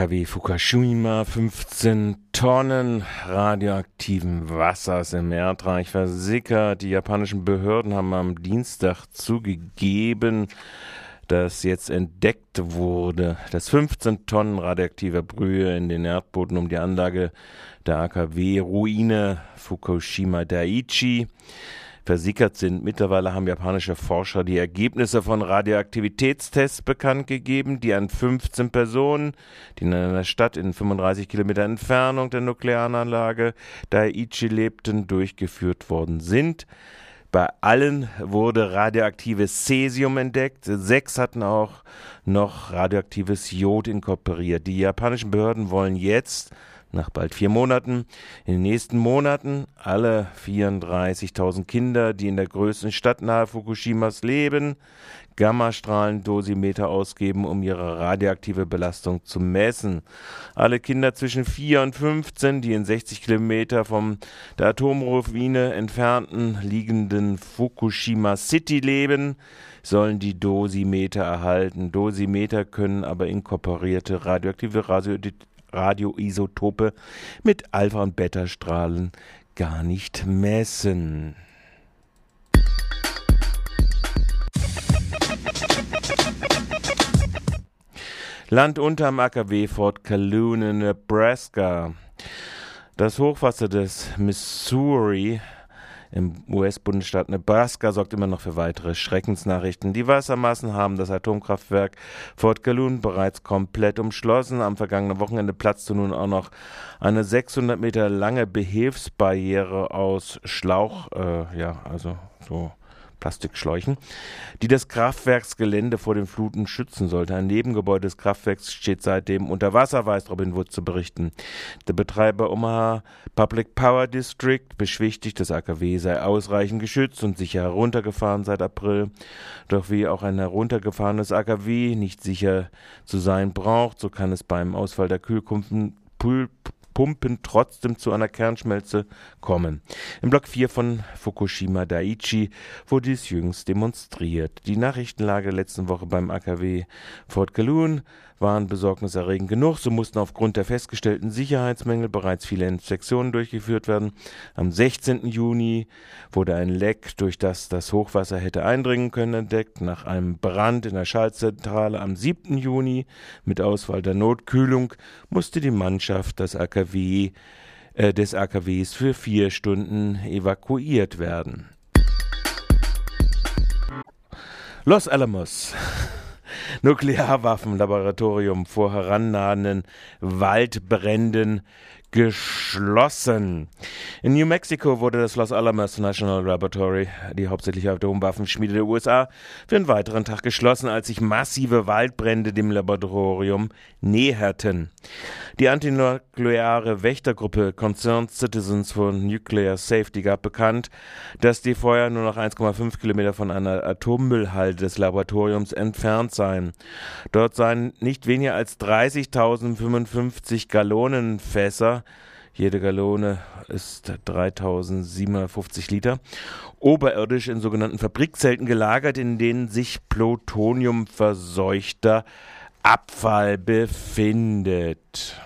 AKW Fukushima, 15 Tonnen radioaktiven Wassers im Erdreich versickert. Die japanischen Behörden haben am Dienstag zugegeben, dass jetzt entdeckt wurde, dass 15 Tonnen radioaktiver Brühe in den Erdboden um die Anlage der AKW-Ruine Fukushima Daiichi versickert sind. Mittlerweile haben japanische Forscher die Ergebnisse von Radioaktivitätstests bekannt gegeben, die an 15 Personen, die in einer Stadt in 35 Kilometer Entfernung der Nuklearanlage Daiichi lebten, durchgeführt worden sind. Bei allen wurde radioaktives Cäsium entdeckt. 6 hatten auch noch radioaktives Jod inkorporiert. Die japanischen Behörden wollen jetzt, nach bald 4 Monaten, in den nächsten Monaten alle 34.000 Kinder, die in der größten Stadt nahe Fukushimas leben, Gammastrahlendosimeter ausgeben, um ihre radioaktive Belastung zu messen. Alle Kinder zwischen 4 und 15, die in 60 Kilometer vom der Atomruine entfernten liegenden Fukushima City leben, sollen die Dosimeter erhalten. Dosimeter können aber inkorporierte radioaktive Radioisotope mit Alpha- und Beta-Strahlen gar nicht messen. Land unterm AKW Fort Calhoun in Nebraska. Das Hochwasser des Missouri im US-Bundesstaat Nebraska sorgt immer noch für weitere Schreckensnachrichten. Die Wassermassen haben das Atomkraftwerk Fort Calhoun bereits komplett umschlossen. Am vergangenen Wochenende platzte nun auch noch eine 600 Meter lange Behilfsbarriere aus Plastikschläuchen, die das Kraftwerksgelände vor den Fluten schützen sollte. Ein Nebengebäude des Kraftwerks steht seitdem unter Wasser, weiß Robin Wood zu berichten. Der Betreiber Omaha Public Power District beschwichtigt, das AKW sei ausreichend geschützt und sicher heruntergefahren seit April. Doch wie auch ein heruntergefahrenes AKW nicht sicher zu sein braucht, so kann es beim Ausfall der Kühlpumpen trotzdem zu einer Kernschmelze kommen. Im Block 4 von Fukushima Daiichi wurde dies jüngst demonstriert. Die Nachrichtenlage letzten Woche beim AKW Fort Calhoun waren besorgniserregend genug. So mussten aufgrund der festgestellten Sicherheitsmängel bereits viele Inspektionen durchgeführt werden. Am 16. Juni wurde ein Leck, durch das das Hochwasser hätte eindringen können, entdeckt. Nach einem Brand in der Schaltzentrale am 7. Juni mit Ausfall der Notkühlung musste die Mannschaft des AKWs für 4 Stunden evakuiert werden. Los Alamos. Nuklearwaffenlaboratorium vor herannahenden Waldbränden geschlossen. In New Mexico wurde das Los Alamos National Laboratory, die hauptsächliche Atomwaffenschmiede der USA, für einen weiteren Tag geschlossen, als sich massive Waldbrände dem Laboratorium näherten. Die antinukleare Wächtergruppe Concerned Citizens for Nuclear Safety gab bekannt, dass die Feuer nur noch 1,5 Kilometer von einer Atommüllhalde des Laboratoriums entfernt seien. Dort seien nicht weniger als 30.055 Gallonenfässer, jede Gallone ist 3.750 Liter, oberirdisch in sogenannten Fabrikzelten gelagert, in denen sich plutoniumverseuchter Abfall befindet.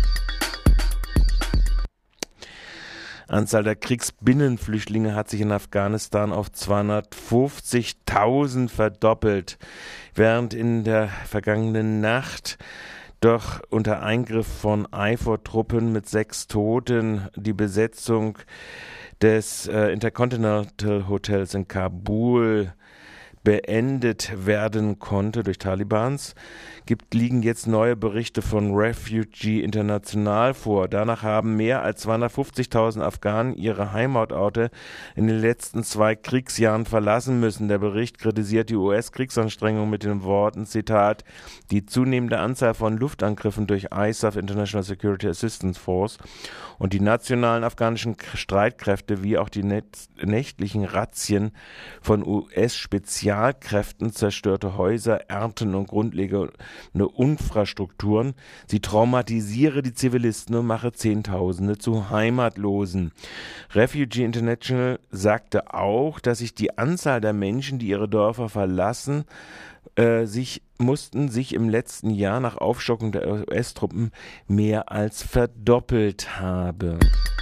Anzahl der Kriegsbinnenflüchtlinge hat sich in Afghanistan auf 250.000 verdoppelt, während in der vergangenen Nacht doch unter Eingriff von IFOR-Truppen mit 6 Toten die Besetzung des Intercontinental Hotels in Kabul beendet werden konnte durch Talibans, liegen jetzt neue Berichte von Refugee International vor. Danach haben mehr als 250.000 Afghanen ihre Heimatorte in den letzten 2 Kriegsjahren verlassen müssen. Der Bericht kritisiert die US-Kriegsanstrengungen mit den Worten, Zitat, die zunehmende Anzahl von Luftangriffen durch ISAF, International Security Assistance Force, und die nationalen afghanischen Streitkräfte wie auch die nächtlichen Razzien von US-Spezialkräften zerstörte Häuser, Ernten und grundlegende Infrastrukturen. Sie traumatisiere die Zivilisten und mache Zehntausende zu Heimatlosen. Refugee International sagte auch, dass sich die Anzahl der Menschen, die ihre Dörfer verlassen, sich mussten sich im letzten Jahr nach Aufstockung der US-Truppen mehr als verdoppelt haben.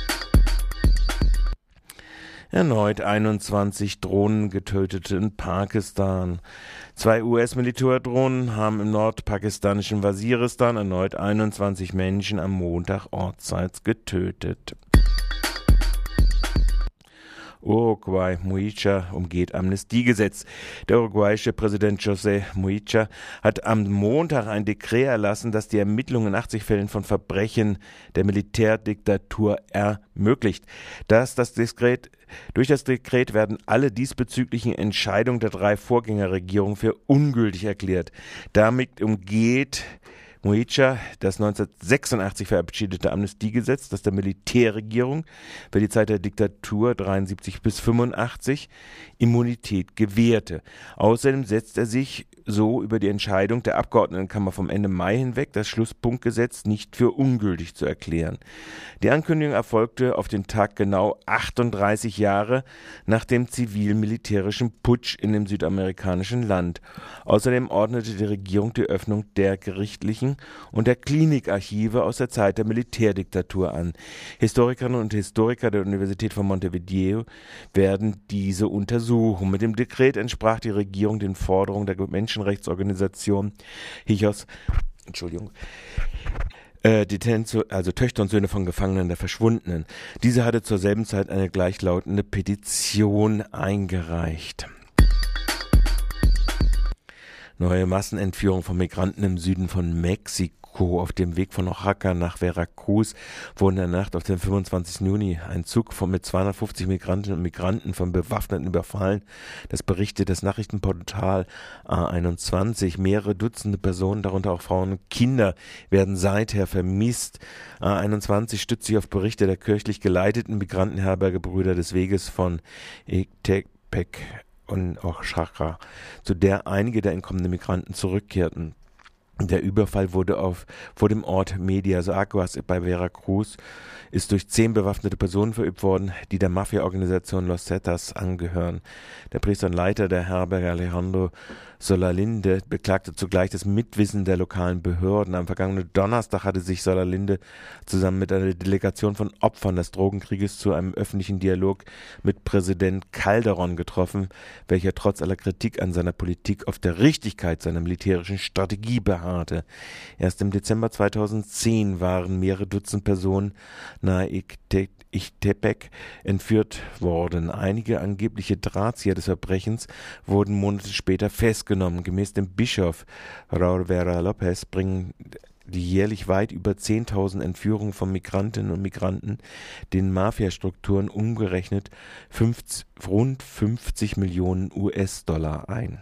Erneut 21 Drohnen getötet in Pakistan. 2 US-Militärdrohnen haben im nordpakistanischen Waziristan erneut 21 Menschen am Montag ortseits getötet. Uruguay, Mujica umgeht Amnestiegesetz. Der uruguayische Präsident José Mujica hat am Montag ein Dekret erlassen, das die Ermittlungen in 80 Fällen von Verbrechen der Militärdiktatur ermöglicht. Durch das Dekret werden alle diesbezüglichen Entscheidungen der 3 Vorgängerregierungen für ungültig erklärt. Damit umgeht Mujica das 1986 verabschiedete Amnestiegesetz, das der Militärregierung für die Zeit der Diktatur 73 bis 85 Immunität gewährte. Außerdem setzt er sich so über die Entscheidung der Abgeordnetenkammer vom Ende Mai hinweg, das Schlusspunktgesetz nicht für ungültig zu erklären. Die Ankündigung erfolgte auf den Tag genau 38 Jahre nach dem zivil-militärischen Putsch in dem südamerikanischen Land. Außerdem ordnete die Regierung die Öffnung der gerichtlichen und der Klinikarchive aus der Zeit der Militärdiktatur an. Historikerinnen und Historiker der Universität von Montevideo werden diese untersuchen. Mit dem Dekret entsprach die Regierung den Forderungen der Menschenrechtsorganisation HIJOS, also Töchter und Söhne von Gefangenen der Verschwundenen. Diese hatte zur selben Zeit eine gleichlautende Petition eingereicht. Neue Massenentführung von Migranten im Süden von Mexiko. Auf dem Weg von Oaxaca nach Veracruz wurde in der Nacht auf den 25. Juni ein Zug mit 250 Migrantinnen und Migranten von Bewaffneten überfallen. Das berichtet das Nachrichtenportal A21. Mehrere Dutzende Personen, darunter auch Frauen und Kinder, werden seither vermisst. A21 stützt sich auf Berichte der kirchlich geleiteten Migrantenherberge Brüder des Weges von Ecatepec und Oaxaca, zu der einige der entkommenen Migranten zurückkehrten. Der Überfall wurde vor dem Ort Medias Aguas bei Veracruz ist durch 10 bewaffnete Personen verübt worden, die der Mafia-Organisation Los Zetas angehören. Der Priester und Leiter der Herberge Alejandro Solalinde beklagte zugleich das Mitwissen der lokalen Behörden. Am vergangenen Donnerstag hatte sich Solalinde zusammen mit einer Delegation von Opfern des Drogenkrieges zu einem öffentlichen Dialog mit Präsident Calderón getroffen, welcher trotz aller Kritik an seiner Politik auf der Richtigkeit seiner militärischen Strategie beharrte. Erst im Dezember 2010 waren mehrere Dutzend Personen nahe Ecatepec entführt worden. Einige angebliche Drahtzieher des Verbrechens wurden Monate später festgenommen. Gemäß dem Bischof Raúl Vera López bringen die jährlich weit über 10.000 Entführungen von Migrantinnen und Migranten den Mafiastrukturen umgerechnet rund 50 Millionen US-Dollar ein.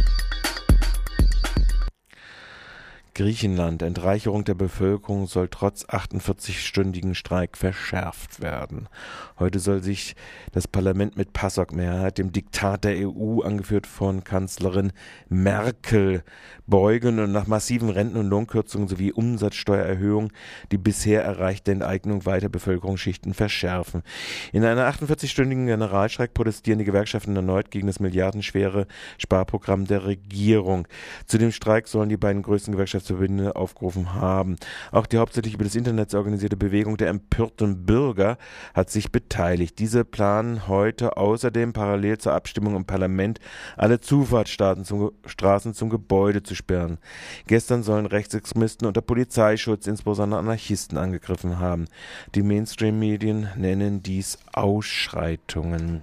Griechenland. Entreicherung der Bevölkerung soll trotz 48-stündigen Streik verschärft werden. Heute soll sich das Parlament mit PASOK-Mehrheit dem Diktat der EU, angeführt von Kanzlerin Merkel, beugen und nach massiven Renten- und Lohnkürzungen sowie Umsatzsteuererhöhungen die bisher erreichte Enteignung weiter Bevölkerungsschichten verschärfen. In einer 48-stündigen Generalstreik protestieren die Gewerkschaften erneut gegen das milliardenschwere Sparprogramm der Regierung. Zu dem Streik sollen die beiden größten Gewerkschaftsverbände aufgerufen haben. Auch die hauptsächlich über das Internet organisierte Bewegung der empörten Bürger hat sich beteiligt. Diese planen heute außerdem parallel zur Abstimmung im Parlament alle Zufahrtsstraßen zum Gebäude zu sperren. Gestern sollen Rechtsextremisten unter Polizeischutz insbesondere Anarchisten angegriffen haben. Die Mainstream-Medien nennen dies Ausschreitungen.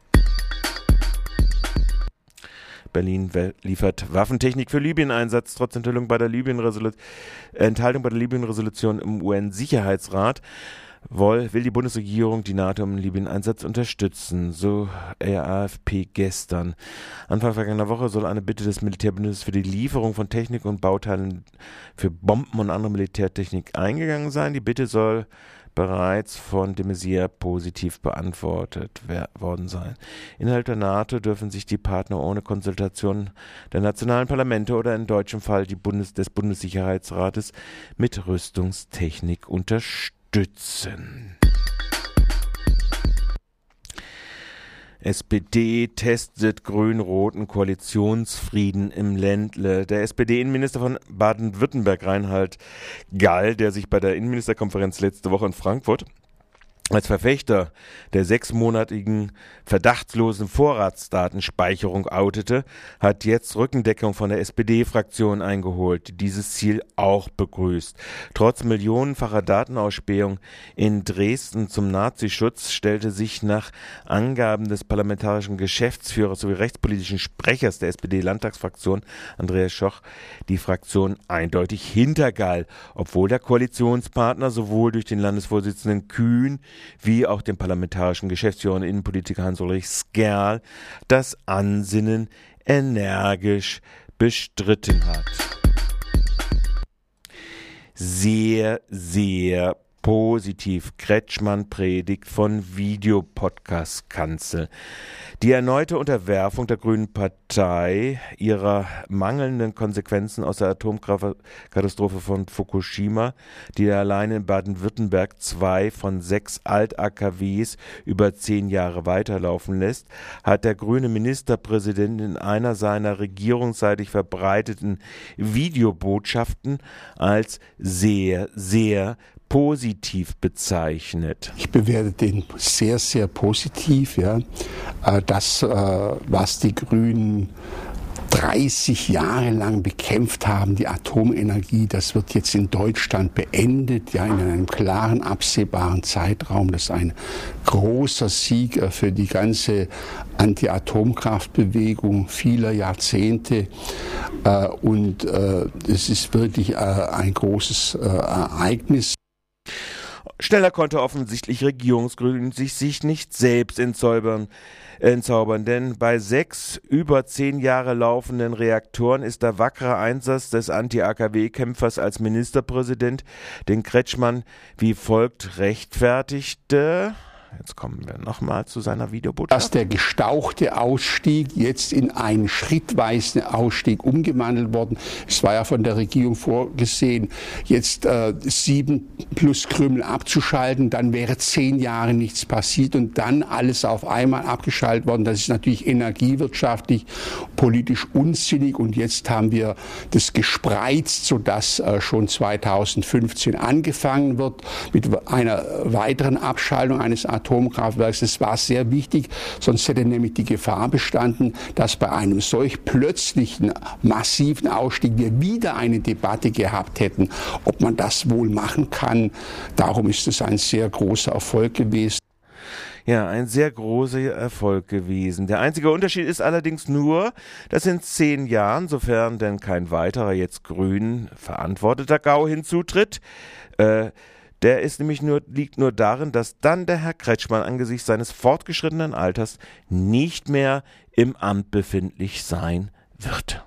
Berlin liefert Waffentechnik für Libyen-Einsatz. Trotz Enthaltung bei der Libyen-Resolution im UN-Sicherheitsrat will die Bundesregierung die NATO im Libyen-Einsatz unterstützen, so AFP gestern. Anfang vergangener Woche soll eine Bitte des Militärbündnisses für die Lieferung von Technik und Bauteilen für Bomben und andere Militärtechnik eingegangen sein. Die Bitte soll bereits von de Maizière positiv beantwortet worden sein. Innerhalb der NATO dürfen sich die Partner ohne Konsultation der nationalen Parlamente oder in deutschem Fall des Bundessicherheitsrates mit Rüstungstechnik unterstützen. SPD testet grün-roten Koalitionsfrieden im Ländle. Der SPD-Innenminister von Baden-Württemberg, Reinhard Gall, der sich bei der Innenministerkonferenz letzte Woche in Frankfurt als Verfechter der 6-monatigen verdachtslosen Vorratsdatenspeicherung outete, hat jetzt Rückendeckung von der SPD-Fraktion eingeholt, die dieses Ziel auch begrüßt. Trotz millionenfacher Datenausspähung in Dresden zum Nazischutz stellte sich nach Angaben des parlamentarischen Geschäftsführers sowie rechtspolitischen Sprechers der SPD-Landtagsfraktion, Andreas Schoch, die Fraktion eindeutig hinter Gall, obwohl der Koalitionspartner sowohl durch den Landesvorsitzenden Kühn wie auch dem parlamentarischen Geschäftsführer und Innenpolitiker Hans-Ulrich Skerl das Ansinnen energisch bestritten hat. Sehr, sehr positiv. Kretschmann predigt von Videopodcast-Kanzel. Die erneute Unterwerfung der Grünen Partei ihrer mangelnden Konsequenzen aus der Atomkatastrophe von Fukushima, die allein in Baden-Württemberg 2 von 6 Alt-AKWs über 10 Jahre weiterlaufen lässt, hat der grüne Ministerpräsident in einer seiner regierungsseitig verbreiteten Videobotschaften als sehr, sehr positiv bezeichnet. Ich bewerte den sehr, sehr positiv. Ja. Das, was die Grünen 30 Jahre lang bekämpft haben, die Atomenergie, das wird jetzt in Deutschland beendet, ja, in einem klaren, absehbaren Zeitraum. Das ist ein großer Sieg für die ganze Anti-Atomkraftbewegung vieler Jahrzehnte. Und es ist wirklich ein großes Ereignis. Schneller konnte offensichtlich Regierungsgrün sich nicht selbst entzaubern, denn bei 6 über 10 Jahre laufenden Reaktoren ist der wackere Einsatz des Anti-AKW-Kämpfers als Ministerpräsident, den Kretschmann wie folgt rechtfertigte. Jetzt kommen wir nochmal zu seiner Videobotschaft. Dass der gestauchte Ausstieg jetzt in einen schrittweisen Ausstieg umgewandelt worden. Es war ja von der Regierung vorgesehen, jetzt 7 plus Krümel abzuschalten, dann wäre 10 Jahre nichts passiert und dann alles auf einmal abgeschaltet worden. Das ist natürlich energiewirtschaftlich, politisch unsinnig und jetzt haben wir das gespreizt, sodass schon 2015 angefangen wird mit einer weiteren Abschaltung eines Atomkraftwerks. Das war sehr wichtig, sonst hätte nämlich die Gefahr bestanden, dass bei einem solch plötzlichen, massiven Ausstieg wir wieder eine Debatte gehabt hätten, ob man das wohl machen kann. Darum ist es ein sehr großer Erfolg gewesen. Ja, ein sehr großer Erfolg gewesen. Der einzige Unterschied ist allerdings nur, dass in 10 Jahren, sofern denn kein weiterer jetzt grün verantworteter GAU hinzutritt, der ist nämlich liegt nur darin, dass dann der Herr Kretschmann angesichts seines fortgeschrittenen Alters nicht mehr im Amt befindlich sein wird.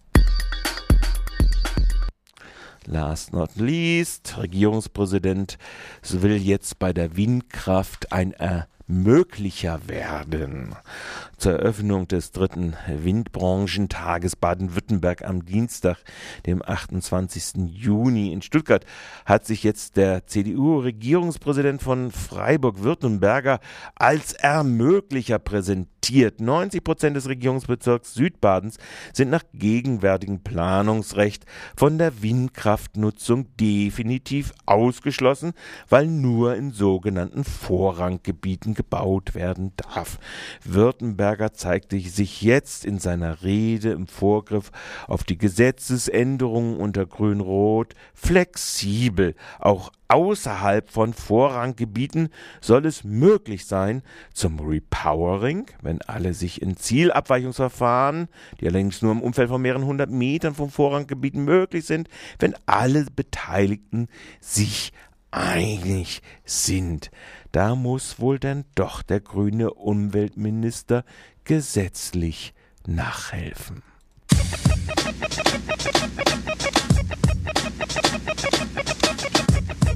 Last not least, Regierungspräsident will jetzt bei der Windkraft ein Ermöglicher werden. Zur Eröffnung des 3. Windbranchentages Baden-Württemberg am Dienstag, dem 28. Juni in Stuttgart, hat sich jetzt der CDU-Regierungspräsident von Freiburg-Württemberger als Ermöglicher präsentiert. 90% des Regierungsbezirks Südbadens sind nach gegenwärtigem Planungsrecht von der Windkraftnutzung definitiv ausgeschlossen, weil nur in sogenannten Vorranggebieten gebaut werden darf. Württemberger zeigte sich jetzt in seiner Rede im Vorgriff auf die Gesetzesänderungen unter Grün-Rot flexibel. Auch außerhalb von Vorranggebieten soll es möglich sein, zum Repowering, wenn alle sich in Zielabweichungsverfahren, die allerdings nur im Umfeld von mehreren 100 Metern von Vorranggebieten möglich sind, wenn alle Beteiligten sich einig sind. Da muss wohl denn doch der grüne Umweltminister gesetzlich nachhelfen.